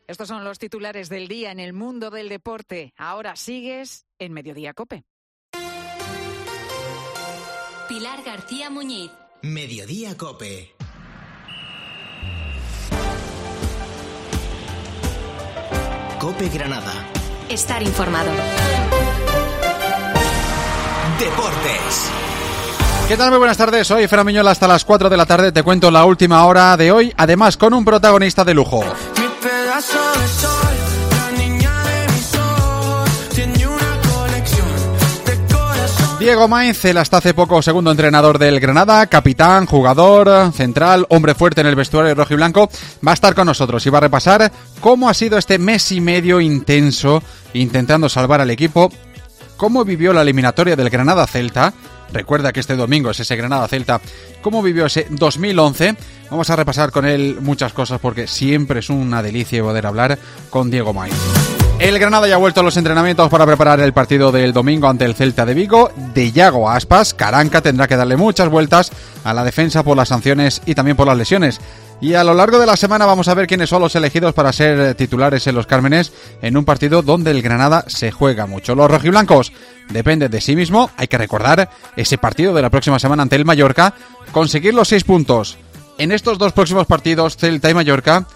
Estos son los titulares del día en el mundo del deporte. Ahora sigues en Mediodía COPE. Pilar García Muñiz. Mediodía COPE. COPE Granada. Estar informado. Deportes. ¿Qué tal? Muy buenas tardes. Soy Fran Miñola hasta las 4 de la tarde. Te cuento la última hora de hoy, además con un protagonista de lujo. Mi pedazo de sol, la niña de mis ojos, tiene una colección de corazón. Diego Mainz, el hasta hace poco segundo entrenador del Granada, capitán, jugador, central, hombre fuerte en el vestuario rojiblanco, va a estar con nosotros y va a repasar cómo ha sido este mes y medio intenso intentando salvar al equipo, cómo vivió la eliminatoria del Granada-Celta. Recuerda que este domingo es ese Granada-Celta. ¿Cómo vivió ese 2011? Vamos a repasar con él muchas cosas porque siempre es una delicia poder hablar con Diego Mainz. El Granada ya ha vuelto a los entrenamientos para preparar el partido del domingo ante el Celta de Vigo. De Yago a Aspas, Caranca tendrá que darle muchas vueltas a la defensa por las sanciones y también por las lesiones. Y a lo largo de la semana vamos a ver quiénes son los elegidos para ser titulares en los Cármenes en un partido donde el Granada se juega mucho. Los rojiblancos dependen de sí mismo. Hay que recordar ese partido de la próxima semana ante el Mallorca. Conseguir los 6 puntos en estos dos próximos partidos, Celta y Mallorca.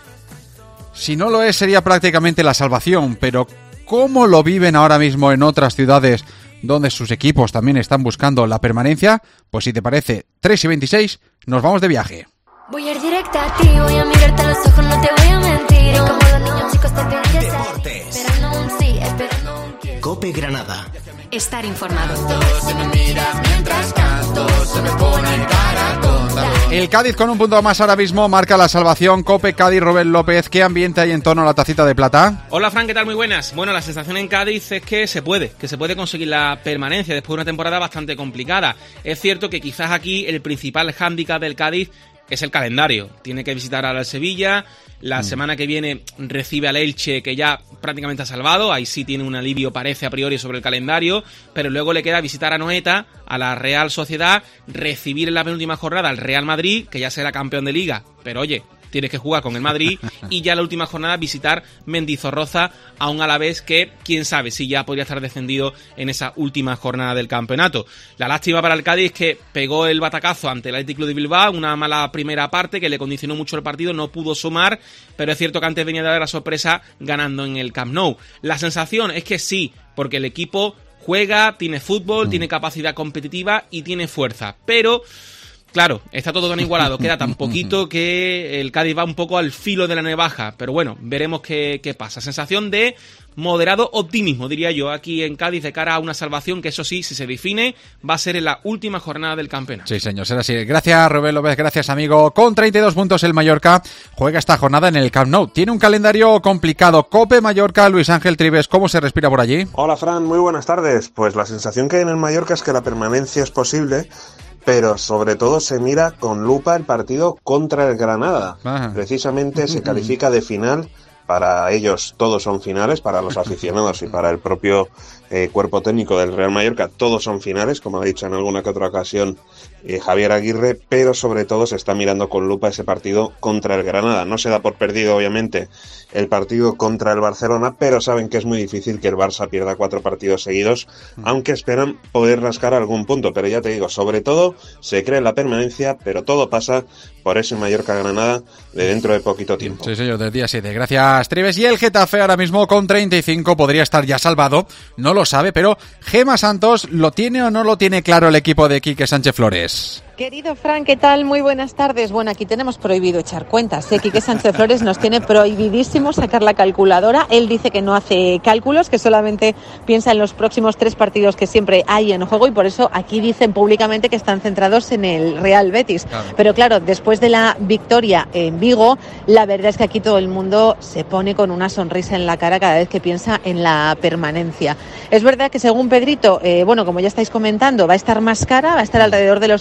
Si no lo es, sería prácticamente la salvación. Pero ¿cómo lo viven ahora mismo en otras ciudades donde sus equipos también están buscando la permanencia? Pues si te parece, 3:26, nos vamos de viaje. Voy a ir directa a ti, voy a mirarte a los ojos, no te voy a mentir. Como los niños chicos te pediré ser. Deportes. Esperando un sí, esperando un quién. COPE Granada. Estar informado. Se me mira mientras canto, se me pone cara tonta. El Cádiz con un punto más ahora mismo marca la salvación. COPE Cádiz, Rubén López. ¿Qué ambiente hay en torno a la tacita de plata? Hola Fran, ¿qué tal? Muy buenas. Bueno, la sensación en Cádiz es que se puede conseguir la permanencia después de una temporada bastante complicada. Es cierto que quizás aquí el principal hándicap del Cádiz es el calendario. Tiene que visitar al Sevilla. La semana que viene recibe al Elche, que ya prácticamente ha salvado. Ahí sí tiene un alivio, parece, a priori sobre el calendario. Pero luego le queda visitar a Noeta, a la Real Sociedad, recibir en la penúltima jornada al Real Madrid, que ya será campeón de Liga. Pero oye, tienes que jugar con el Madrid, y ya la última jornada visitar Mendizorroza a un Alavés que, quién sabe, si ya podría estar descendido en esa última jornada del campeonato. La lástima para el Cádiz es que pegó el batacazo ante el Athletic Club de Bilbao, una mala primera parte que le condicionó mucho el partido, no pudo sumar, pero es cierto que antes venía de dar la sorpresa ganando en el Camp Nou. La sensación es que sí, porque el equipo juega, tiene fútbol, tiene capacidad competitiva y tiene fuerza, pero claro, está todo tan igualado, queda tan poquito que el Cádiz va un poco al filo de la navaja, pero bueno, veremos qué pasa. Sensación de moderado optimismo, diría yo, aquí en Cádiz de cara a una salvación que, eso sí, si se define, va a ser en la última jornada del campeonato. Sí, señor, será así. Gracias, Rubén López, gracias, amigo. Con 32 puntos el Mallorca juega esta jornada en el Camp Nou. Tiene un calendario complicado. COPE Mallorca, Luis Ángel Trives, ¿cómo se respira por allí? Hola, Fran, muy buenas tardes. Pues la sensación que hay en el Mallorca es que la permanencia es posible, pero sobre todo se mira con lupa el partido contra el Granada. Precisamente se califica de final. Para ellos todos son finales, para los aficionados y para el propio cuerpo técnico del Real Mallorca todos son finales, como ha dicho en alguna que otra ocasión Javier Aguirre, pero sobre todo se está mirando con lupa ese partido contra el Granada. No se da por perdido, obviamente, el partido contra el Barcelona, pero saben que es muy difícil que el Barça pierda 4 partidos seguidos, aunque esperan poder rascar algún punto. Pero ya te digo, sobre todo se cree en la permanencia, pero todo pasa por ese Mallorca-Granada de dentro de poquito tiempo. Sí, señor, del día 7. Gracias, Trives. Y el Getafe ahora mismo con 35 podría estar ya salvado, no lo sabe, pero Gema Santos, ¿lo tiene o no lo tiene claro el equipo de Quique Sánchez Flores? Querido Fran, ¿qué tal? Muy buenas tardes. Bueno, aquí tenemos prohibido echar cuentas. Quique Sánchez Flores nos tiene prohibidísimo sacar la calculadora. Él dice que no hace cálculos, que solamente piensa en los próximos 3 partidos que siempre hay en juego, y por eso aquí dicen públicamente que están centrados en el Real Betis. Claro. Pero claro, después de la victoria en Vigo, la verdad es que aquí todo el mundo se pone con una sonrisa en la cara cada vez que piensa en la permanencia. Es verdad que según Pedrito, bueno, como ya estáis comentando, va a estar más cara, va a estar alrededor de los 38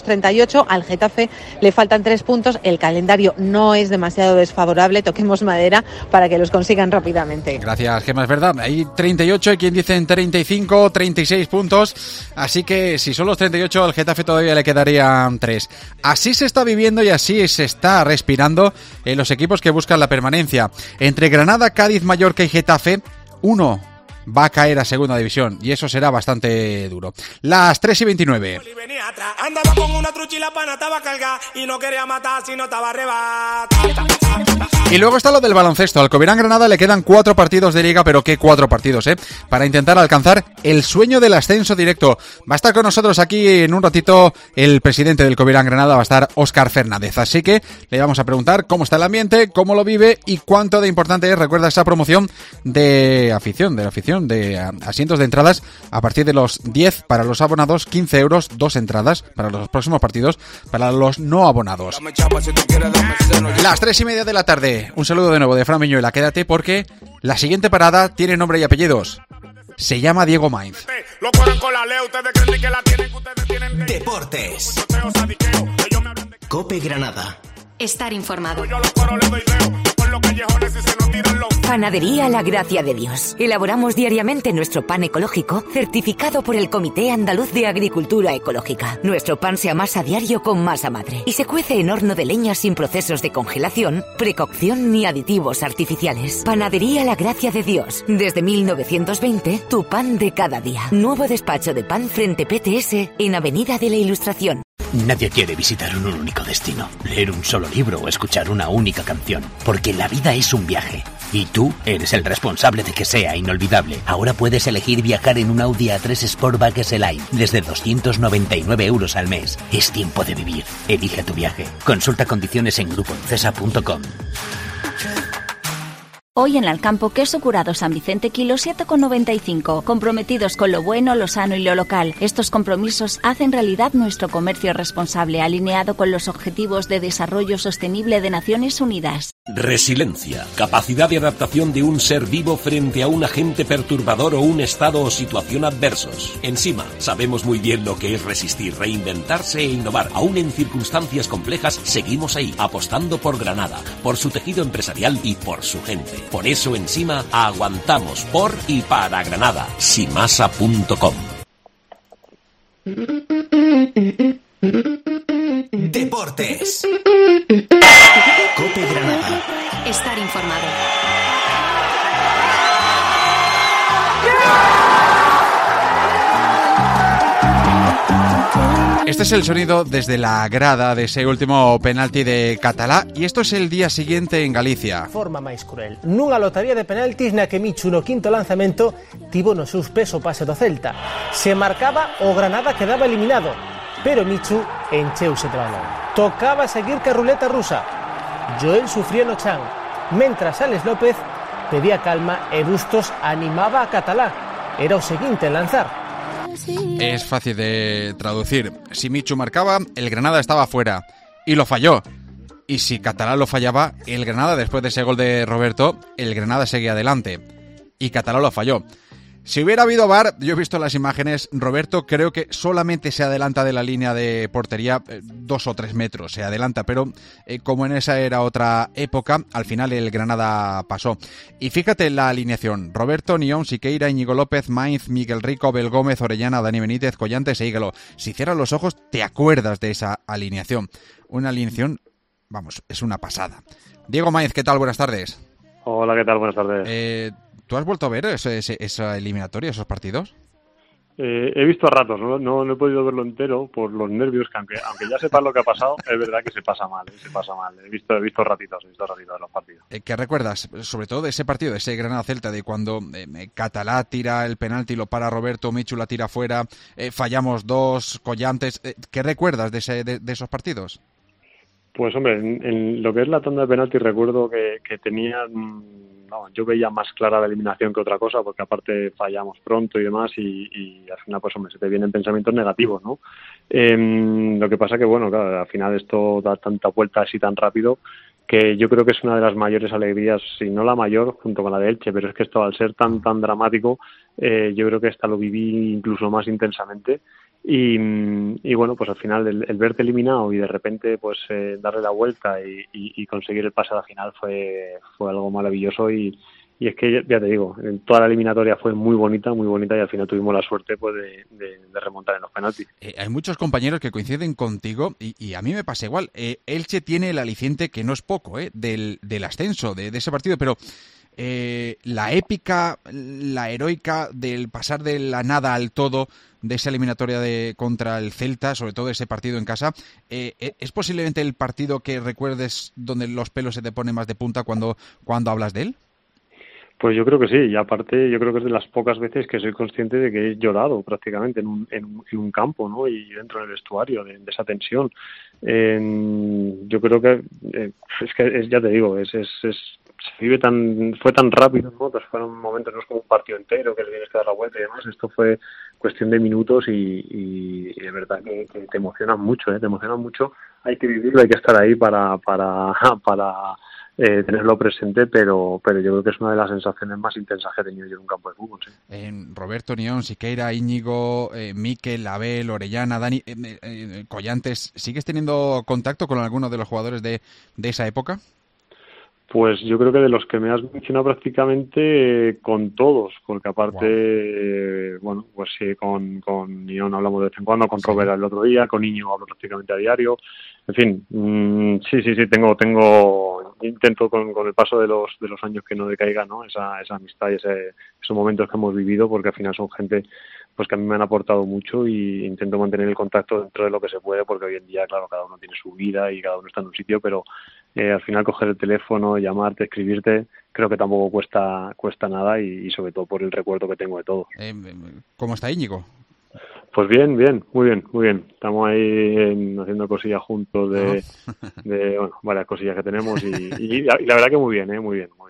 38, al Getafe le faltan 3 puntos, el calendario no es demasiado desfavorable, toquemos madera para que los consigan rápidamente. Gracias, Gemma, es verdad, hay 38, hay quien dicen 35, 36 puntos, así que si son los 38, al Getafe todavía le quedarían 3. Así se está viviendo y así se está respirando en los equipos que buscan la permanencia. Entre Granada, Cádiz, Mallorca y Getafe, uno va a caer a segunda división y eso será bastante duro. Las 3:29. Andaba con una trucha y la pana estaba cargada y no quería matar si no estaba arrebata. Y luego está lo del baloncesto. Al Covirán Granada le quedan 4 partidos de liga, pero ¿qué 4 partidos, para intentar alcanzar el sueño del ascenso directo. Va a estar con nosotros aquí en un ratito el presidente del Covirán Granada, va a estar Óscar Fernández. Así que le vamos a preguntar cómo está el ambiente, cómo lo vive y cuánto de importante es, recuerda, esa promoción de asientos de entradas a partir de los 10 para los abonados, 15 euros, 2 entradas para los próximos partidos para los no abonados. Las 3:30 de la tarde. Un saludo de nuevo de Fran Viñuela. Quédate porque la siguiente parada tiene nombre y apellidos. Se llama Diego Mainz. Deportes. COPE Granada. Estar informado. Panadería La Gracia de Dios. Elaboramos diariamente nuestro pan ecológico, certificado por el Comité Andaluz de Agricultura Ecológica. Nuestro pan se amasa a diario con masa madre y se cuece en horno de leña sin procesos de congelación, precocción ni aditivos artificiales. Panadería La Gracia de Dios. Desde 1920, tu pan de cada día. Nuevo despacho de pan frente PTS en Avenida de la Ilustración. Nadie quiere visitar un único destino, leer un solo libro o escuchar una única canción, porque la vida es un viaje. Y tú eres el responsable de que sea inolvidable. Ahora puedes elegir viajar en un Audi A3 Sportback S-Line desde 299 euros al mes. Es tiempo de vivir. Elige tu viaje. Consulta condiciones en grupoencesa.com. Hoy en Alcampo, queso curado San Vicente, kilo 7,95. Comprometidos con lo bueno, lo sano y lo local. Estos compromisos hacen realidad nuestro comercio responsable, alineado con los Objetivos de Desarrollo Sostenible de Naciones Unidas. Resiliencia, capacidad de adaptación de un ser vivo frente a un agente perturbador o un estado o situación adversos. En Sima, sabemos muy bien lo que es resistir, reinventarse e innovar. Aún en circunstancias complejas, seguimos ahí, apostando por Granada, por su tejido empresarial y por su gente. Por eso en Sima aguantamos por y para Granada. Simasa.com. Deportes. COPE Granada. Estar informado. Este es el sonido desde la grada de ese último penalti de Catalá e isto es el día siguiente en Galicia. Forma máis cruel. Nunha lotaría de penaltis na que Michu no quinto lanzamento tivo nos seus pés o pase do Celta. Se marcaba, o Granada quedaba eliminado, pero Michu encheuse de balón. Tocaba seguir ca ruleta rusa. Joel sufría no chan, mentras Alex López pedía calma e Bustos animaba a Catalá. Era o seguinte en lanzar. Es fácil de traducir. Si Michu marcaba, el Granada estaba fuera y lo falló. Y si Catalá lo fallaba, el Granada, después de ese gol de Roberto, el Granada seguía adelante. Y Catalá lo falló. Si hubiera habido VAR, yo he visto las imágenes, Roberto creo que solamente se adelanta de la línea de portería 2 o 3 metros, se adelanta, pero como en esa era otra época, al final el Granada pasó. Y fíjate la alineación: Roberto, Nión, Siqueira, Íñigo López, Mainz, Miguel Rico, Abel Gómez, Orellana, Dani Benítez, Collantes e Íguelo. Si cierras los ojos, te acuerdas de esa alineación. Una alineación, vamos, es una pasada. Diego Mainz, ¿qué tal? Buenas tardes. Hola, ¿qué tal? Buenas tardes. ¿Tú has vuelto a ver esa eliminatoria, esos partidos? He visto a ratos, no he podido verlo entero por los nervios, que aunque ya sepas lo que ha pasado, es verdad que se pasa mal. He visto ratitos de los partidos. ¿Qué recuerdas, sobre todo de ese partido, de ese Granada-Celta, de cuando Catalá tira el penalti, lo para Roberto, Michu la tira fuera, fallamos 2, Collantes? ¿Qué recuerdas de esos partidos? Pues hombre, en lo que es la tanda de penalti recuerdo que tenían... No, yo veía más clara la eliminación que otra cosa, porque aparte fallamos pronto y demás, y al final, pues hombre, se te vienen pensamientos negativos, ¿no? Lo que pasa que, bueno, claro, al final esto da tanta vuelta así tan rápido, que yo creo que es una de las mayores alegrías, si no la mayor, junto con la de Elche, pero es que esto, al ser tan dramático, yo creo que esta lo viví incluso más intensamente, Y bueno, pues al final el verte eliminado y de repente pues darle la vuelta y conseguir el pase a la final fue algo maravilloso y es que ya te digo, toda la eliminatoria fue muy bonita y al final tuvimos la suerte pues de remontar en los penaltis. Hay muchos compañeros que coinciden contigo y a mí me pasa igual. Elche tiene el aliciente, que no es poco, del ascenso de ese partido, pero la épica, la heroica del pasar de la nada al todo de esa eliminatoria contra el Celta, sobre todo ese partido en casa, ¿es posiblemente el partido que recuerdes donde los pelos se te ponen más de punta cuando hablas de él? Pues yo creo que sí, y aparte yo creo que es de las pocas veces que soy consciente de que he llorado prácticamente en un campo, ¿no? Y dentro del vestuario, de esa tensión. Yo creo que ya te digo, fue tan rápido, ¿no? Pues fueron momentos, no es como un partido entero que le tienes que dar la vuelta y demás. Esto fue cuestión de minutos y de verdad que te emocionan mucho, te emocionan mucho. Hay que vivirlo, hay que estar ahí para tenerlo presente, pero yo creo que es una de las sensaciones más intensas que he tenido yo en un campo de fútbol. Sí. Roberto, Nión, Siqueira, Íñigo, Mikel, Abel, Orellana, Dani, Collantes, ¿sigues teniendo contacto con alguno de los jugadores de esa época? Pues yo creo que de los que me has mencionado prácticamente con todos, porque aparte, bueno, pues sí, con Nión hablamos de vez en cuando, con Robert el otro día, con Íñigo hablo prácticamente a diario. En fin, sí, intento con el paso de los años que no decaiga, ¿no? Esa amistad y esos momentos que hemos vivido, porque al final son gente pues que a mí me han aportado mucho y intento mantener el contacto dentro de lo que se puede, porque hoy en día, claro, cada uno tiene su vida y cada uno está en un sitio, pero al final coger el teléfono, llamarte, escribirte, creo que tampoco cuesta nada y sobre todo por el recuerdo que tengo de todo. ¿Cómo está Íñigo? Pues bien, muy bien. Estamos ahí haciendo cosillas juntos de bueno, varias cosillas que tenemos y la verdad que muy bien.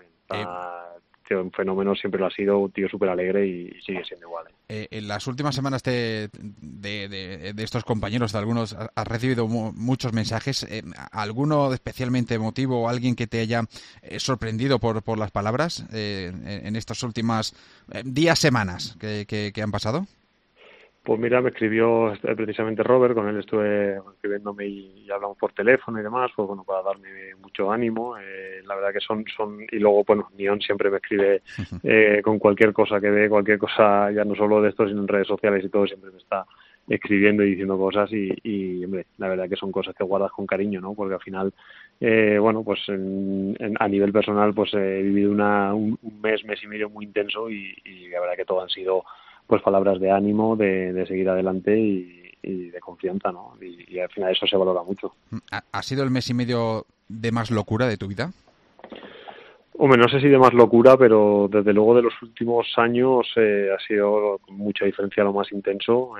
Tío, un fenómeno, siempre lo ha sido, un tío súper alegre y sigue siendo igual. En las últimas semanas de estos compañeros, de algunos, has recibido muchos mensajes. ¿Alguno especialmente emotivo o alguien que te haya sorprendido por las palabras en estas últimas días, semanas que han pasado? Pues mira, me escribió precisamente Robert, con él estuve escribiéndome y hablamos por teléfono y demás, pues bueno, para darme mucho ánimo. La verdad que son y luego, bueno, Nión siempre me escribe con cualquier cosa que ve, cualquier cosa, ya no solo de esto, sino en redes sociales y todo, siempre me está escribiendo y diciendo cosas y hombre, la verdad que son cosas que guardas con cariño, ¿no? Porque al final, bueno, pues a nivel personal, pues he vivido un mes y medio muy intenso y la verdad que todo han sido pues palabras de ánimo, de seguir adelante y de confianza, ¿no? Y al final eso se valora mucho. ¿Ha sido el mes y medio de más locura de tu vida? Hombre, no sé si de más locura, pero desde luego de los últimos años ha sido con mucha diferencia lo más intenso.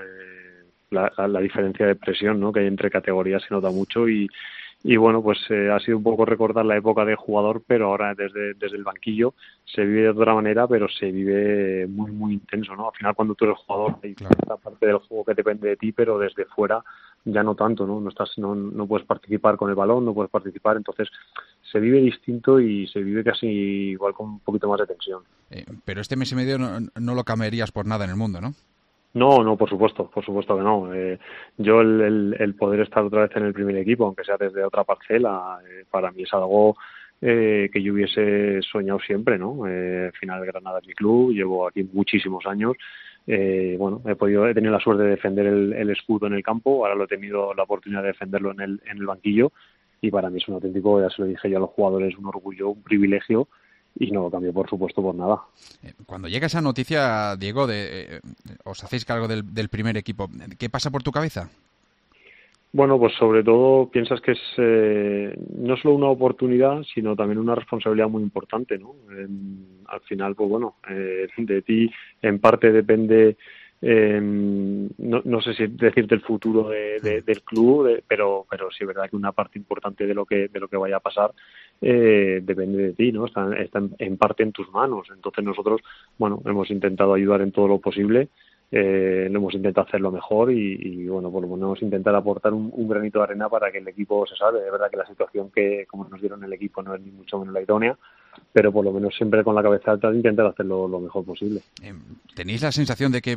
La diferencia de presión, ¿no?, que hay entre categorías se nota mucho y bueno, pues ha sido un poco recordar la época de jugador, pero ahora desde el banquillo se vive de otra manera, pero se vive muy, muy intenso, ¿no? Al final, cuando tú eres jugador, hay esta parte del juego que depende de ti, pero desde fuera ya no tanto, ¿no? No puedes participar con el balón, no puedes participar, entonces se vive distinto y se vive casi igual con un poquito más de tensión. Pero este mes y medio no lo cambiarías por nada en el mundo, ¿no? No, por supuesto que no. Yo el poder estar otra vez en el primer equipo, aunque sea desde otra parcela, para mí es algo que yo hubiese soñado siempre, ¿no? Al final Granada es mi club, llevo aquí muchísimos años. Bueno, he tenido la suerte de defender el escudo en el campo, ahora lo he tenido la oportunidad de defenderlo en el banquillo y para mí es un auténtico, ya se lo dije yo a los jugadores, un orgullo, un privilegio. Y no lo cambio, por supuesto, por nada. Cuando llega esa noticia, Diego, os hacéis cargo del primer equipo, ¿qué pasa por tu cabeza? Bueno, pues sobre todo piensas que es no solo una oportunidad, sino también una responsabilidad muy importante, ¿no? Al final, pues bueno, de ti en parte depende, no sé si decirte el futuro del club, pero sí es verdad que una parte importante de lo que vaya a pasar depende de ti, ¿no? Está en parte en tus manos. Entonces nosotros, bueno, hemos intentado ayudar en todo lo posible. Lo hemos intentado hacerlo mejor y bueno, por lo menos intentar aportar un granito de arena para que el equipo se salve. Es verdad que la situación que como nos dieron el equipo no es ni mucho menos la idónea, pero por lo menos siempre con la cabeza alta de intentar hacerlo lo mejor posible. ¿Tenéis la sensación de que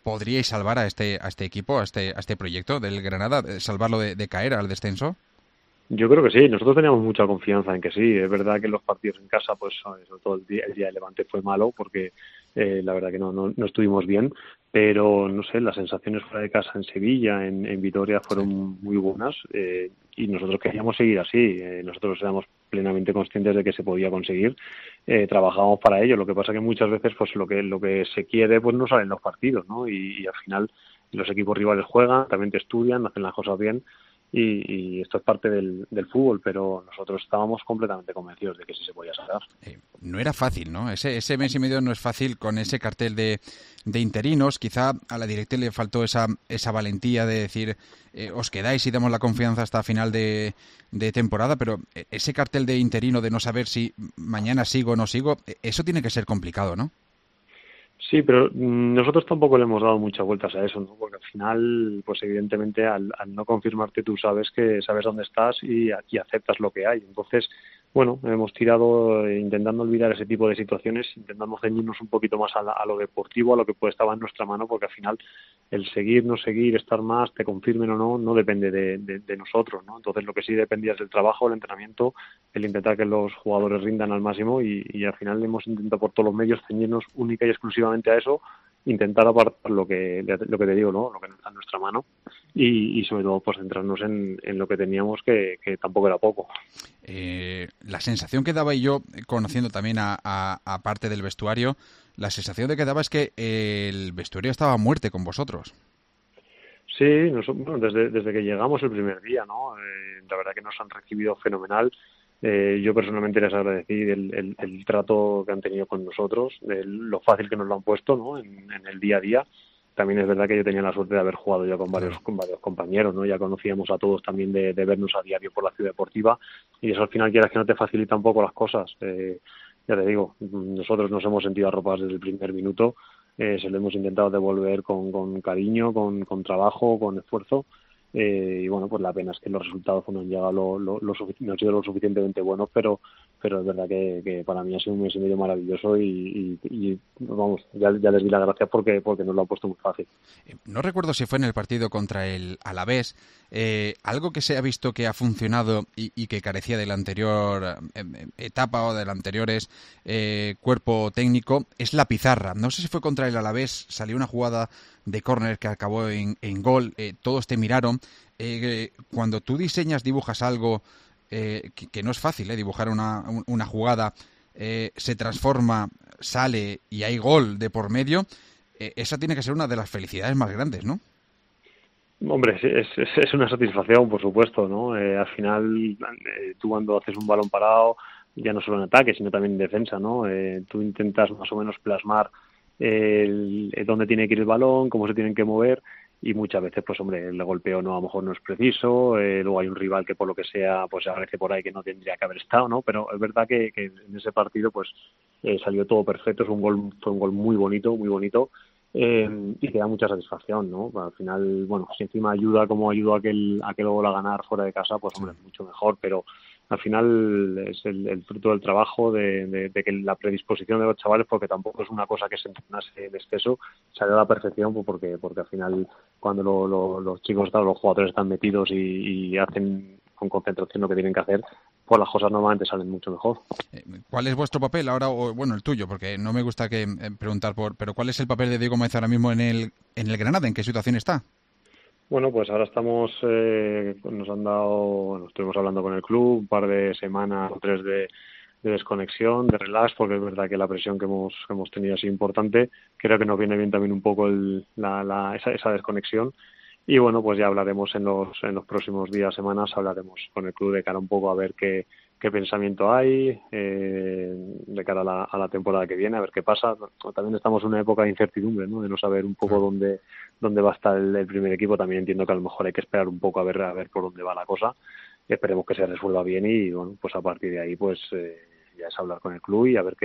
¿podríais salvar a este equipo, a este proyecto del Granada, salvarlo de caer al descenso? Yo creo que sí, nosotros teníamos mucha confianza en que sí. Es verdad que los partidos en casa, pues sobre todo el día de Levante fue malo porque la verdad que no estuvimos bien, pero no sé, las sensaciones fuera de casa en Sevilla, en Vitoria fueron muy buenas y nosotros queríamos seguir así. Nosotros éramos plenamente conscientes de que se podía conseguir, trabajábamos para ello. Lo que pasa que muchas veces pues lo que se quiere pues no salen los partidos, ¿no? Y al final los equipos rivales juegan, también te estudian, hacen las cosas bien. Y esto es parte del fútbol, pero nosotros estábamos completamente convencidos de que sí se podía sacar. No era fácil, ¿no? Ese mes y medio no es fácil con ese cartel de interinos. Quizá a la directiva le faltó esa valentía de decir os quedáis y damos la confianza hasta final de temporada, pero ese cartel de interino de no saber si mañana sigo o no sigo, eso tiene que ser complicado, ¿no? Sí, pero nosotros tampoco le hemos dado muchas vueltas a eso, ¿no? Porque al final, pues evidentemente al no confirmarte tú sabes dónde estás y aceptas lo que hay. Entonces, bueno, hemos tirado intentando olvidar ese tipo de situaciones, intentando ceñirnos un poquito más a lo deportivo, a lo que puede estar en nuestra mano, porque al final el seguir, no seguir, estar más, te confirmen o no depende de nosotros, ¿no? Entonces lo que sí dependía es del trabajo, el entrenamiento, el intentar que los jugadores rindan al máximo y al final hemos intentado por todos los medios ceñirnos única y exclusivamente a eso, intentar apartar lo que te digo, ¿no? Lo que está en nuestra mano y sobre todo pues centrarnos en lo que teníamos que tampoco era poco. La sensación que daba, y yo conociendo también a parte del vestuario, la sensación de que daba es que el vestuario estaba a muerte con vosotros. Sí, bueno, desde que llegamos el primer día, ¿no? La verdad que nos han recibido fenomenal. Yo personalmente les agradecí el trato que han tenido con nosotros, lo fácil que nos lo han puesto, ¿no? En el día a día. También es verdad que yo tenía la suerte de haber jugado ya con varios compañeros, ¿no? Ya conocíamos a todos también de vernos a diario por la ciudad deportiva y eso al final quieras que no te facilita un poco las cosas. Ya te digo, nosotros nos hemos sentido arropados desde el primer minuto, se lo hemos intentado devolver con cariño, con trabajo, con esfuerzo. Y bueno, pues la pena es que los resultados no han llegado no han sido lo suficientemente buenos, pero es verdad que para mí ha sido un mes y medio maravilloso y vamos, ya les di las gracias porque nos lo han puesto muy fácil. No recuerdo si fue en el partido contra el Alavés, algo que se ha visto que ha funcionado y que carecía de la anterior etapa o del anteriores cuerpo técnico es la pizarra. No sé si fue contra el Alavés, salió una jugada de córner que acabó en gol, todos te miraron. Cuando tú dibujas algo que no es fácil, dibujar una jugada, se transforma, sale y hay gol de por medio, esa tiene que ser una de las felicidades más grandes, ¿no? Hombre, es una satisfacción, por supuesto, ¿no? Al final, tú cuando haces un balón parado, ya no solo en ataque, sino también en defensa, ¿no? Tú intentas más o menos plasmar dónde tiene que ir el balón, cómo se tienen que mover y muchas veces pues hombre el golpeo a lo mejor no es preciso, luego hay un rival que por lo que sea pues aparece por ahí que no tendría que haber estado, ¿no? Pero es verdad que en ese partido pues salió todo perfecto, fue un gol muy bonito y te da mucha satisfacción, ¿no? Al final, bueno, si encima ayuda como ayudó a aquel gol a ganar fuera de casa, pues hombre, mucho mejor, pero al final es el fruto del trabajo, de que la predisposición de los chavales, porque tampoco es una cosa que se entrenase en exceso, salió a la perfección, pues porque al final cuando los chicos, los jugadores están metidos y hacen con concentración lo que tienen que hacer, pues las cosas normalmente salen mucho mejor. ¿Cuál es vuestro papel ahora, o bueno, el tuyo? Porque no me gusta preguntar pero ¿cuál es el papel de Diego Gómez ahora mismo en el Granada? ¿En qué situación está? Bueno, pues ahora estamos, estuvimos hablando con el club un par de semanas o 3 de desconexión, de relax, porque es verdad que la presión que hemos tenido ha sido importante. Creo que nos viene bien también un poco esa desconexión. Y bueno, pues ya hablaremos en los próximos días, semanas, hablaremos con el club de cara un poco a ver qué pensamiento hay de cara a la temporada que viene, a ver qué pasa. También estamos en una época de incertidumbre, ¿no? De no saber un poco dónde va a estar el primer equipo. También entiendo que a lo mejor hay que esperar un poco a ver por dónde va la cosa. Esperemos que se resuelva bien y bueno, pues a partir de ahí pues ya es hablar con el club y a ver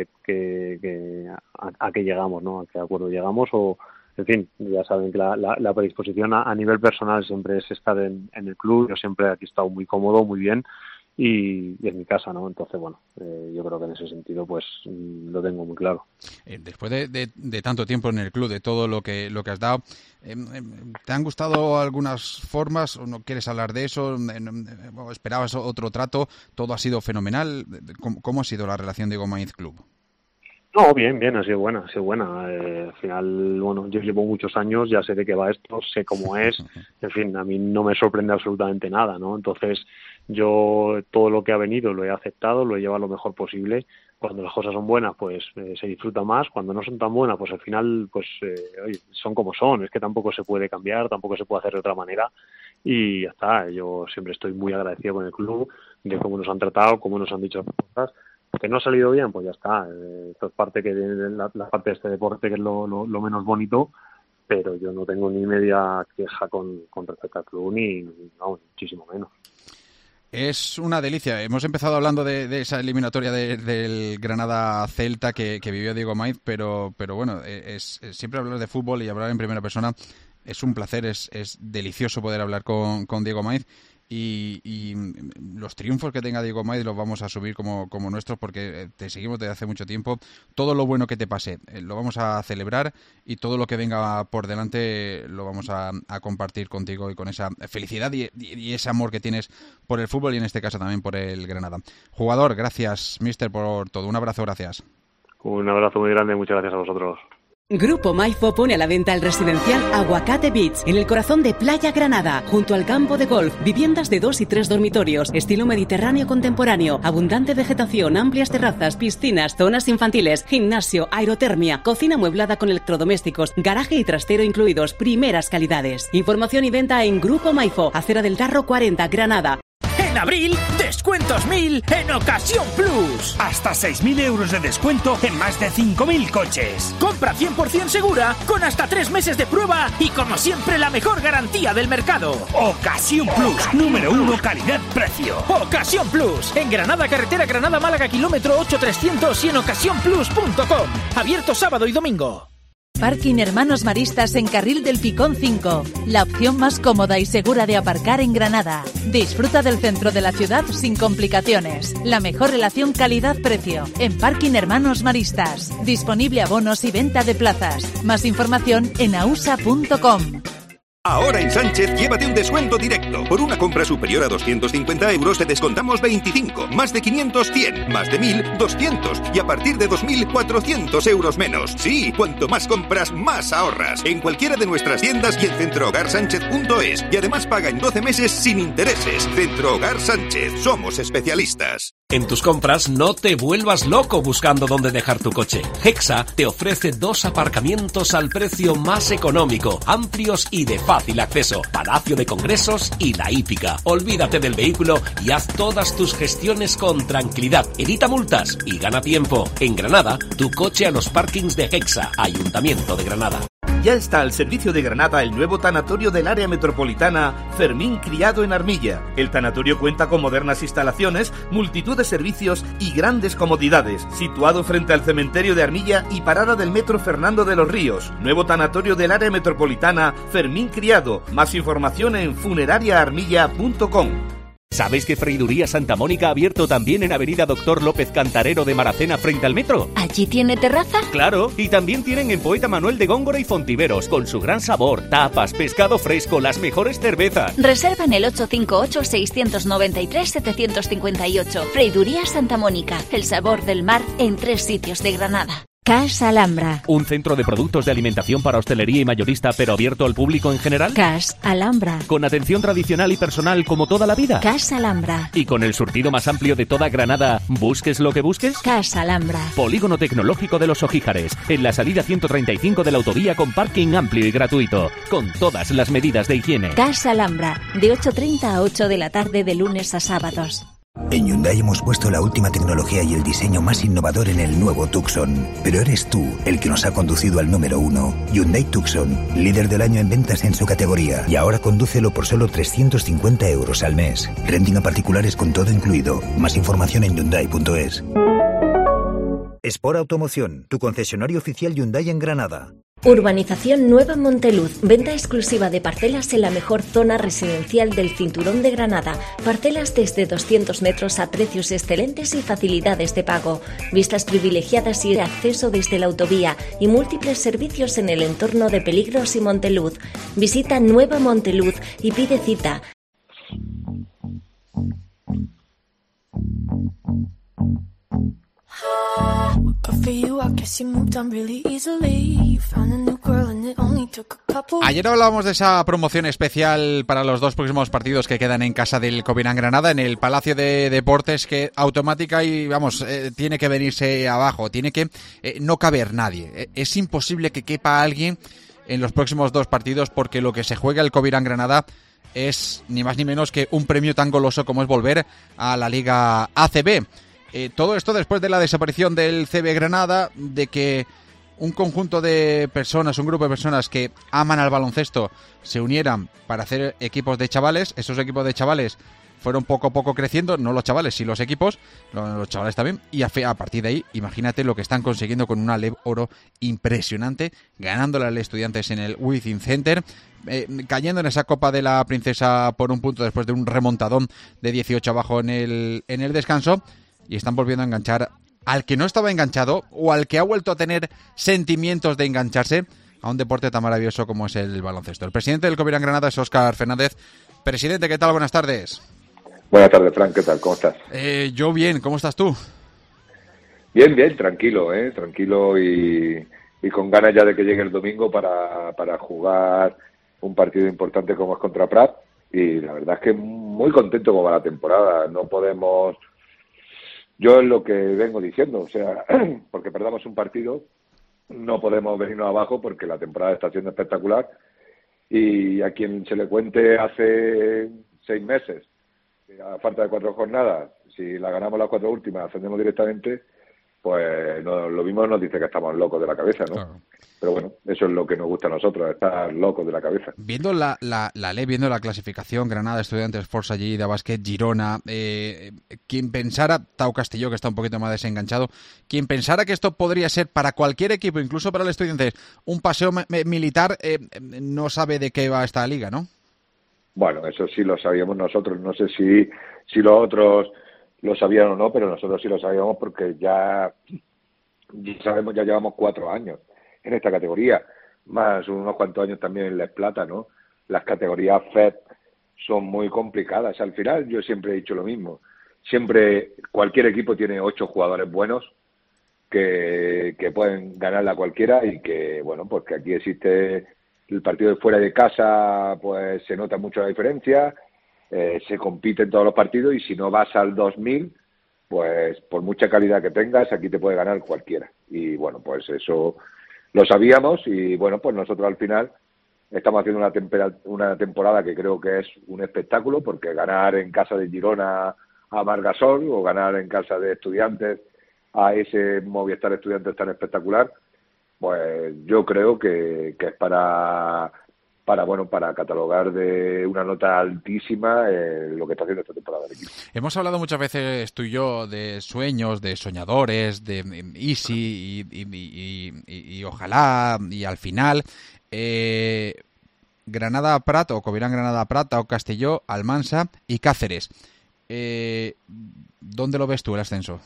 a qué llegamos, ¿no? A qué acuerdo llegamos o en fin, ya saben que la predisposición a nivel personal siempre es estar en el club. Yo siempre aquí he estado muy cómodo, muy bien. y es mi casa, ¿no? Entonces, bueno, yo creo que en ese sentido pues lo tengo muy claro. Después de tanto tiempo en el club, de todo lo que has dado, ¿te han gustado algunas formas o no quieres hablar de eso? ¿Esperabas otro trato? ¿Todo ha sido fenomenal? ¿Cómo ha sido la relación de Gómez Club? No, bien, ha sido buena. Al final, bueno, yo llevo muchos años, ya sé de qué va esto, sé cómo es, en fin, a mí no me sorprende absolutamente nada, ¿no? Entonces, yo todo lo que ha venido lo he aceptado, lo he llevado lo mejor posible. Cuando las cosas son buenas, pues se disfruta más. Cuando no son tan buenas, pues al final, pues oye, son como son. Es que tampoco se puede cambiar, tampoco se puede hacer de otra manera. Y ya está, yo siempre estoy muy agradecido con el club, de cómo nos han tratado, cómo nos han dicho las cosas. Que no ha salido bien, pues ya está. Esto es parte la parte de este deporte, que es lo menos bonito, pero yo no tengo ni media queja con respecto al club, ni muchísimo menos. Es una delicia. Hemos empezado hablando de esa eliminatoria del Granada-Celta que vivió Diego Maiz, pero bueno, siempre hablar de fútbol y hablar en primera persona es un placer, es delicioso poder hablar con Diego Maiz. Y los triunfos que tenga Diego Maiz los vamos a subir como nuestros, porque te seguimos desde hace mucho tiempo. Todo lo bueno que te pase lo vamos a celebrar, y todo lo que venga por delante lo vamos a compartir contigo, y con esa felicidad y ese amor que tienes por el fútbol, y en este caso también por el Granada. Jugador, gracias, mister, por todo. Un abrazo, gracias. Un abrazo muy grande, muchas gracias a vosotros. Grupo Maifo pone a la venta el residencial Aguacate Beach, en el corazón de Playa Granada, junto al campo de golf. Viviendas de 2 y 3 dormitorios, estilo mediterráneo contemporáneo, abundante vegetación, amplias terrazas, piscinas, zonas infantiles, gimnasio, aerotermia, cocina amueblada con electrodomésticos, garaje y trastero incluidos, primeras calidades. Información y venta en Grupo Maifo, Acera del Tarro 40, Granada. En abril, descuentos 1000 en Ocasión Plus. Hasta 6.000 euros de descuento en más de 5.000 coches. Compra 100% segura, con hasta 3 meses de prueba y, como siempre, la mejor garantía del mercado. Ocasión Plus, número 1, calidad-precio. Ocasión Plus, en Granada, carretera Granada-Málaga, kilómetro 8300, y en ocasiónplus.com. Abierto sábado y domingo. Parking Hermanos Maristas en Carril del Picón 5, la opción más cómoda y segura de aparcar en Granada. Disfruta del centro de la ciudad sin complicaciones. La mejor relación calidad-precio en Parking Hermanos Maristas. Disponible abonos y venta de plazas. Más información en ausa.com. Ahora en Sánchez, llévate un descuento directo. Por una compra superior a 250 euros te descontamos 25, más de 500, 100, más de 1000, 200, y a partir de 2.000, 400 euros menos. Sí, cuanto más compras, más ahorras. En cualquiera de nuestras tiendas y en centrohogarsánchez.es. Y además paga en 12 meses sin intereses. Centro Hogar Sánchez, somos especialistas. En tus compras no te vuelvas loco buscando dónde dejar tu coche. Hexa te ofrece 2 aparcamientos al precio más económico, amplios y de fácil acceso. Palacio de Congresos y La Hípica. Olvídate del vehículo y haz todas tus gestiones con tranquilidad. Evita multas y gana tiempo. En Granada, tu coche a los parkings de Hexa, Ayuntamiento de Granada. Ya está al servicio de Granada el nuevo tanatorio del área metropolitana Fermín Criado en Armilla. El tanatorio cuenta con modernas instalaciones, multitud de servicios y grandes comodidades. Situado frente al cementerio de Armilla y parada del metro Fernando de los Ríos. Nuevo tanatorio del área metropolitana Fermín Criado. Más información en funerariaarmilla.com. ¿Sabéis que Freiduría Santa Mónica ha abierto también en Avenida Doctor López Cantarero de Maracena frente al metro? ¿Allí tiene terraza? Claro, y también tienen en Poeta Manuel de Góngora y Fontiveros, con su gran sabor, tapas, pescado fresco, las mejores cervezas. Reserva en el 858-693-758. Freiduría Santa Mónica, el sabor del mar en 3 sitios de Granada. CAS Alhambra. ¿Un centro de productos de alimentación para hostelería y mayorista, pero abierto al público en general? CAS Alhambra. ¿Con atención tradicional y personal como toda la vida? CAS Alhambra. ¿Y con el surtido más amplio de toda Granada, busques lo que busques? CAS Alhambra. Polígono Tecnológico de los Ojíjares, en la salida 135 de la autovía, con parking amplio y gratuito, con todas las medidas de higiene. CAS Alhambra, de 8:30 a 8 de la tarde de lunes a sábados. En Hyundai hemos puesto la última tecnología y el diseño más innovador en el nuevo Tucson. Pero eres tú el que nos ha conducido al número 1. Hyundai Tucson, líder del año en ventas en su categoría. Y ahora condúcelo por solo 350 euros al mes. Renting a particulares con todo incluido. Más información en Hyundai.es. Sport Automoción, tu concesionario oficial Hyundai en Granada. Urbanización Nueva Monteluz. Venta exclusiva de parcelas en la mejor zona residencial del Cinturón de Granada. Parcelas desde 200 metros a precios excelentes y facilidades de pago. Vistas privilegiadas y acceso desde la autovía y múltiples servicios en el entorno de Peligros y Monteluz. Visita Nueva Monteluz y pide cita. Ayer hablábamos de esa promoción especial para los 2 próximos partidos que quedan en casa del Covirán Granada, en el Palacio de Deportes, que automática y, tiene que venirse abajo, tiene que no caber nadie. Es imposible que quepa alguien en los próximos 2 partidos, porque lo que se juega el Covirán Granada es ni más ni menos que un premio tan goloso como es volver a la Liga ACB. Todo esto después de la desaparición del CB Granada, de que un conjunto de personas, un grupo de personas que aman al baloncesto, se unieran para hacer equipos de chavales. Esos equipos de chavales fueron poco a poco creciendo, no los chavales, sí los equipos, los chavales también, y a partir de ahí, imagínate lo que están consiguiendo con una LEB Oro impresionante, ganándole a los Estudiantes en el Within Center, cayendo en esa Copa de la Princesa por un punto después de un remontadón de 18 abajo en el descanso, y están volviendo a enganchar al que no estaba enganchado o al que ha vuelto a tener sentimientos de engancharse a un deporte tan maravilloso como es el baloncesto. El presidente del Covirán Granada es Óscar Fernández. Presidente, ¿qué tal? Buenas tardes. Buenas tardes, Fran, ¿qué tal? ¿Cómo estás? Yo bien, ¿cómo estás tú? Bien, tranquilo, tranquilo y con ganas ya de que llegue el domingo para jugar un partido importante como es contra Prat, y la verdad es que muy contento como va la temporada. No podemos, yo es lo que vengo diciendo, o sea, porque perdamos un partido, no podemos venirnos abajo porque la temporada está siendo espectacular, y a quien se le cuente hace 6 meses, a falta de 4 jornadas, si la ganamos las 4 últimas, ascendemos directamente, pues lo mismo nos dice que estamos locos de la cabeza, ¿no? Claro. Pero bueno, eso es lo que nos gusta a nosotros, estar locos de la cabeza. Viendo la ley, viendo la clasificación, Granada, Estudiantes, Força Lleida, Básquet, Girona, quien pensara, Tau Castelló, que está un poquito más desenganchado, quien pensara que esto podría ser para cualquier equipo, incluso para el Estudiantes, un paseo militar, no sabe de qué va esta liga, ¿no? Bueno, eso sí lo sabíamos nosotros, no sé si los otros lo sabían o no, pero nosotros sí lo sabíamos porque ya sabemos, ya llevamos 4 años en esta categoría, más unos cuantos años también en Les Plata, ¿no? Las categorías FED son muy complicadas. Al final yo siempre he dicho lo mismo, siempre cualquier equipo tiene 8 jugadores buenos que pueden ganarla cualquiera, y que, bueno, pues que aquí existe el partido de fuera de casa, pues se nota mucho la diferencia. Se compite en todos los partidos, y si no vas al 2000, pues por mucha calidad que tengas, aquí te puede ganar cualquiera. Y bueno, pues eso lo sabíamos, y bueno, pues nosotros al final estamos haciendo una temporada que creo que es un espectáculo, porque ganar en casa de Girona a Margasol, o ganar en casa de Estudiantes a ese Movistar Estudiantes tan espectacular, pues yo creo que es para catalogar de una nota altísima lo que está haciendo esta temporada del equipo. Hemos hablado muchas veces tú y yo de sueños, de soñadores, de Easy y ojalá, y al final Granada Prat, o Covirán Granada Prat, o Castelló, Almansa y Cáceres. ¿Dónde lo ves tú el ascenso?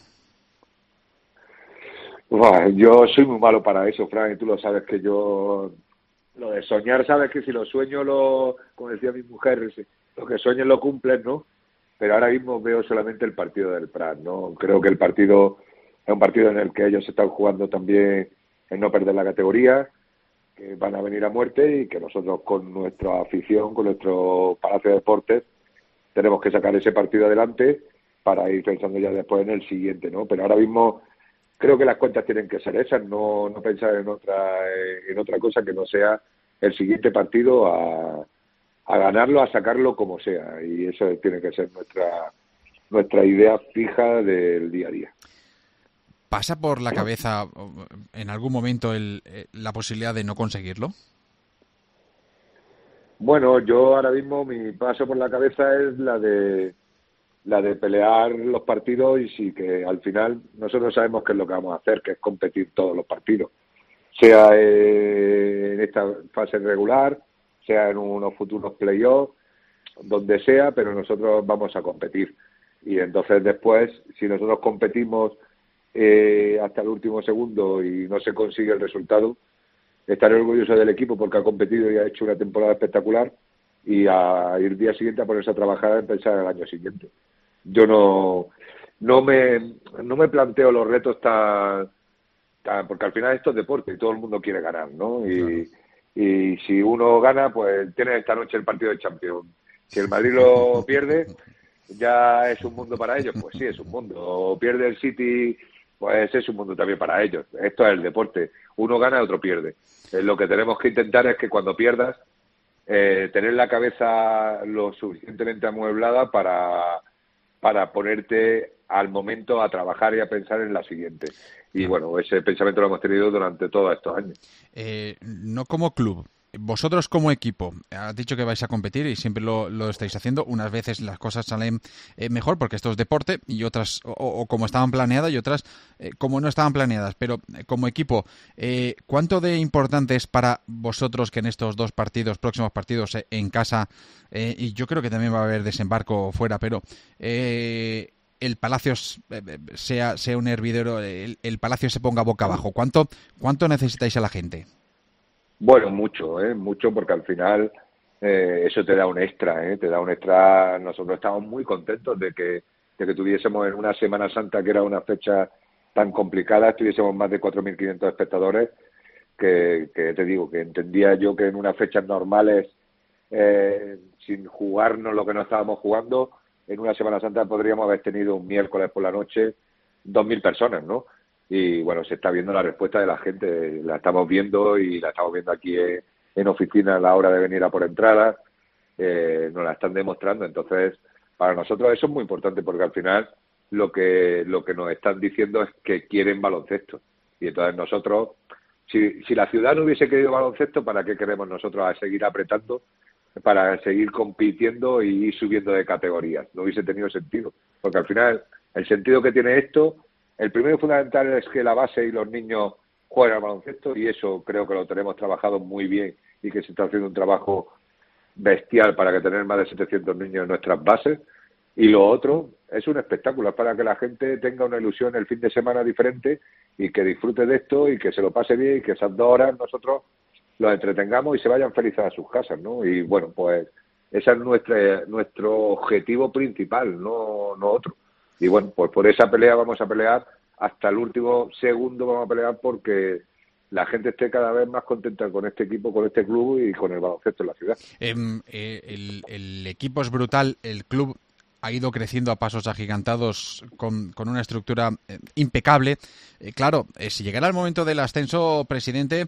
Yo soy muy malo para eso, Fran, y tú lo sabes, que yo lo de soñar, sabes que si lo sueño, como decía mi mujer, lo que sueñes lo cumples, ¿no? Pero ahora mismo veo solamente el partido del Prat, ¿no? Creo que el partido es un partido en el que ellos están jugando también en no perder la categoría, que van a venir a muerte, y que nosotros con nuestra afición, con nuestro Palacio de Deportes, tenemos que sacar ese partido adelante para ir pensando ya después en el siguiente, ¿no? Pero ahora mismo creo que las cuentas tienen que ser esas, no pensar en otra cosa que no sea el siguiente partido a ganarlo, a sacarlo como sea, y eso tiene que ser nuestra idea fija del día a día. ¿Pasa por la cabeza en algún momento la posibilidad de no conseguirlo? Bueno, yo ahora mismo mi paso por la cabeza es la de pelear los partidos, y sí, que al final nosotros sabemos qué es lo que vamos a hacer, que es competir todos los partidos. sea en esta fase regular, sea en unos futuros playoffs, donde sea, pero nosotros vamos a competir. Y entonces después, si nosotros competimos hasta el último segundo y no se consigue el resultado, estaré orgulloso del equipo porque ha competido y ha hecho una temporada espectacular, y a ir día siguiente a ponerse a trabajar y pensar en el año siguiente. Yo no me planteo los retos tan porque al final esto es deporte y todo el mundo quiere ganar, ¿no? Y si uno gana, pues tiene esta noche el partido de Champions. Si el Madrid lo pierde, ya es un mundo para ellos, pues sí, es un mundo. O pierde el City, pues es un mundo también para ellos. Esto es el deporte. Uno gana, otro pierde. Lo que tenemos que intentar es que cuando pierdas, tener la cabeza lo suficientemente amueblada para ponerte al momento a trabajar y a pensar en la siguiente. Y bueno, ese pensamiento lo hemos tenido durante todos estos años. No como club. Vosotros como equipo, has dicho que vais a competir y siempre lo estáis haciendo. Unas veces las cosas salen mejor porque esto es deporte, y otras o como estaban planeadas, y otras como no estaban planeadas. Pero como equipo, ¿cuánto de importante es para vosotros que en estos dos próximos partidos en casa, y yo creo que también va a haber desembarco fuera, pero el Palacio sea un hervidero, el Palacio se ponga boca abajo? ¿Cuánto necesitáis a la gente? Bueno, mucho, porque al final eso te da un extra, te da un extra. Nosotros estamos muy contentos de que tuviésemos en una Semana Santa, que era una fecha tan complicada, tuviésemos más de 4.500 espectadores, que te digo, que entendía yo que en unas fechas normales, sin jugarnos lo que no estábamos jugando, en una Semana Santa podríamos haber tenido un miércoles por la noche 2.000 personas, ¿no? Y bueno, se está viendo la respuesta de la gente, la estamos viendo, y la estamos viendo aquí en oficina a la hora de venir a por entradas, nos la están demostrando. Entonces, para nosotros eso es muy importante, porque al final lo que nos están diciendo es que quieren baloncesto. Y entonces nosotros, si la ciudad no hubiese querido baloncesto, ¿para qué queremos nosotros a seguir apretando para seguir compitiendo y ir subiendo de categorías? No hubiese tenido sentido, porque al final el sentido que tiene esto, el primero fundamental es que la base y los niños jueguen al baloncesto, y eso creo que lo tenemos trabajado muy bien y que se está haciendo un trabajo bestial para que tener más de 700 niños en nuestras bases. Y lo otro es un espectáculo, es para que la gente tenga una ilusión el fin de semana diferente y que disfrute de esto y que se lo pase bien, y que esas 2 horas nosotros los entretengamos y se vayan felices a sus casas, ¿no? Y bueno, pues ese es nuestro objetivo principal, no otro. Y bueno, pues por esa pelea vamos a pelear hasta el último segundo, vamos a pelear porque la gente esté cada vez más contenta con este equipo, con este club y con el baloncesto en la ciudad. El equipo es brutal, el club ha ido creciendo a pasos agigantados con una estructura impecable. Claro, si llegara el momento del ascenso, presidente,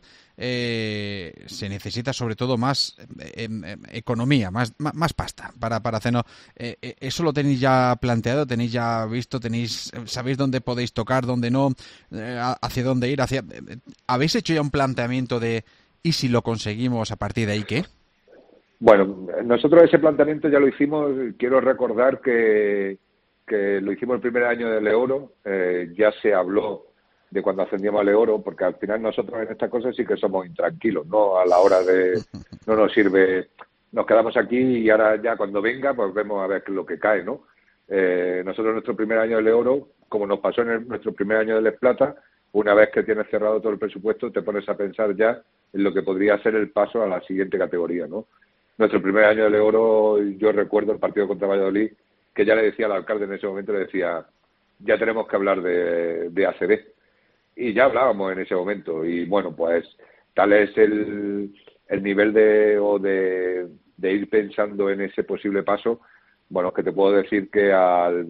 se necesita sobre todo más economía, más pasta para hacerlo. ¿Eso lo tenéis ya planteado, tenéis ya visto, sabéis dónde podéis tocar, dónde no, hacia dónde ir? ¿Habéis hecho ya un planteamiento de y si lo conseguimos, a partir de ahí qué? Bueno, nosotros ese planteamiento ya lo hicimos. Quiero recordar que lo hicimos el primer año del Euro. Ya se habló de cuando ascendíamos al Euro, porque al final nosotros en estas cosas sí que somos intranquilos, ¿no? A la hora de... No nos sirve... Nos quedamos aquí y ahora ya cuando venga, pues vemos a ver qué es lo que cae, ¿no? Nosotros en nuestro primer año del Euro, como nos pasó en nuestro primer año del Les Plata, una vez que tienes cerrado todo el presupuesto, te pones a pensar ya en lo que podría ser el paso a la siguiente categoría, ¿no? Nuestro primer año del Euro, yo recuerdo el partido contra Valladolid, que ya le decía al alcalde en ese momento, le decía, ya tenemos que hablar de ACB. Y ya hablábamos en ese momento. Y bueno, pues tal es el nivel de ir pensando en ese posible paso. Bueno, es que te puedo decir que al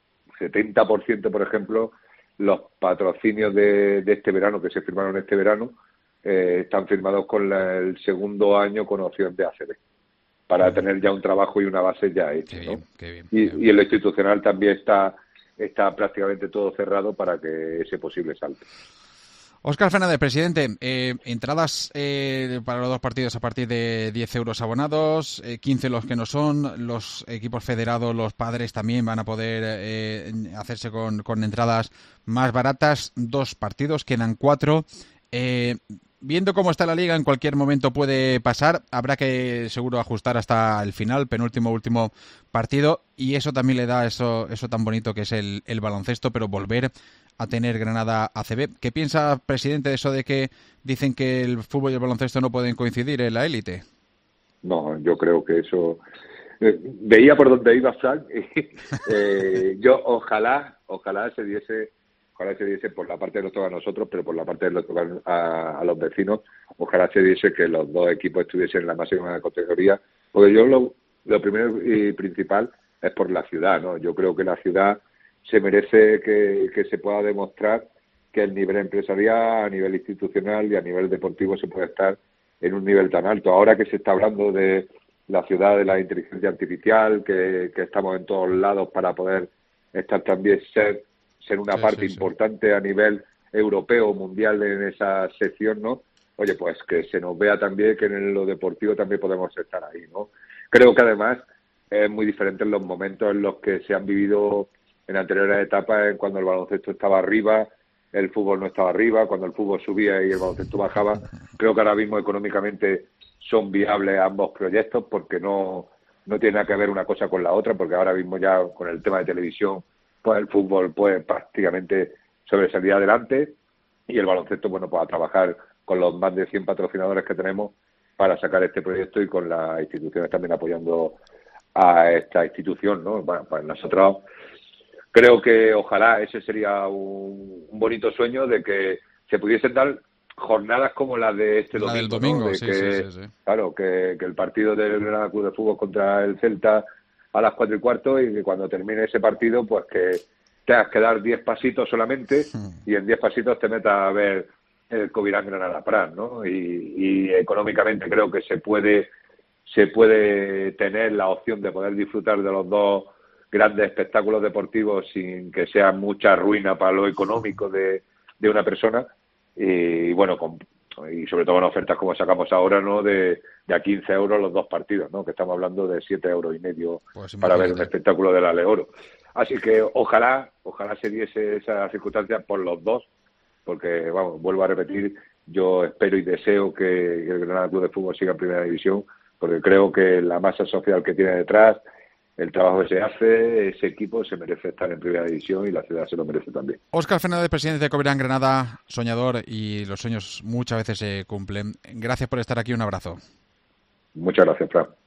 70%, por ejemplo, los patrocinios de este verano, que se firmaron este verano, están firmados con el segundo año con opción de ACB, para tener ya un trabajo y una base ya hecha, ¿no? Qué bien. Y en lo institucional también está prácticamente todo cerrado para que ese posible salte. Óscar Fernández, presidente, entradas para los dos partidos a partir de 10 euros abonados, 15 los que no son, los equipos federados, los padres también van a poder hacerse con entradas más baratas, 2 partidos, quedan 4. viendo cómo está la Liga, en cualquier momento puede pasar. Habrá que seguro ajustar hasta el final, último partido, y eso también le da eso tan bonito que es el baloncesto, pero volver a tener Granada ACB. ¿Qué piensa, presidente, de eso de que dicen que el fútbol y el baloncesto no pueden coincidir en la élite? No, yo creo que eso... veía por dónde iba Frank. Yo ojalá se diese por la parte de los toca a nosotros, pero por la parte de los toca a los vecinos, ojalá se diese que los dos equipos estuviesen en la máxima categoría, porque yo lo primero y principal es por la ciudad, ¿no? Yo creo que la ciudad se merece que se pueda demostrar que el nivel empresarial, a nivel institucional y a nivel deportivo se puede estar en un nivel tan alto. Ahora que se está hablando de la ciudad de la inteligencia artificial, que estamos en todos lados para poder estar también ser una parte importante a nivel europeo, mundial en esa sección, ¿no? Oye, pues que se nos vea también que en lo deportivo también podemos estar ahí, ¿no? Creo que además es muy diferente en los momentos en los que se han vivido en anteriores etapas, en cuando el baloncesto estaba arriba, el fútbol no estaba arriba, cuando el fútbol subía y el baloncesto bajaba. Creo que ahora mismo económicamente son viables ambos proyectos porque no tiene nada que ver una cosa con la otra, porque ahora mismo ya con el tema de televisión, pues el fútbol puede prácticamente sobresalir adelante y el baloncesto, bueno, pues a trabajar con los más de 100 patrocinadores que tenemos para sacar este proyecto y con las instituciones también apoyando a esta institución, ¿no? Bueno, pues nosotros creo que ojalá ese sería un bonito sueño de que se pudiesen dar jornadas como las de este domingo. La del domingo, ¿no? Sí. Claro, que el partido del Granada Club de Fútbol contra el Celta a las 4:15 y que cuando termine ese partido, pues que tengas que dar 10 pasitos solamente y en 10 pasitos te metas a ver el Covirán Granada Prat, ¿no? Y económicamente creo que se puede tener la opción de poder disfrutar de los dos grandes espectáculos deportivos sin que sea mucha ruina para lo económico de una persona y bueno, y sobre todo en ofertas como sacamos ahora, ¿no? De a 15 euros los dos partidos, ¿no? Que estamos hablando de 7,5 euros pues para ver un espectáculo del Ale Oro. Así que ojalá se diese esa circunstancia por los dos, porque, vamos, vuelvo a repetir, yo espero y deseo que el Granada Club de Fútbol siga en Primera División, porque creo que la masa social que tiene detrás, el trabajo que se hace, ese equipo se merece estar en Primera División y la ciudad se lo merece también. Óscar Fernández, presidente de Covirán Granada, soñador, y los sueños muchas veces se cumplen. Gracias por estar aquí, un abrazo. Muchas gracias, Fran.